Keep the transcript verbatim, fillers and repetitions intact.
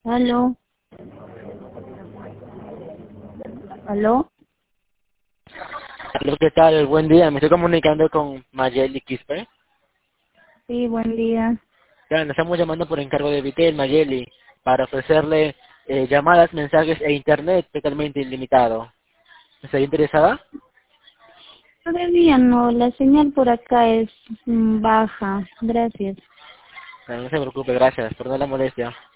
Aló, aló, Aló, ¿qué tal? Buen día, me estoy comunicando con Mayeli Quispe. sí, buen día. Ya, nos estamos llamando por encargo de Vitel, Mayeli, para ofrecerle eh, llamadas, mensajes e internet totalmente ilimitado. ¿Estaría interesada? Todavía no, la señal por acá es mm, baja. Gracias. No, no se preocupe, gracias, por no la molestia.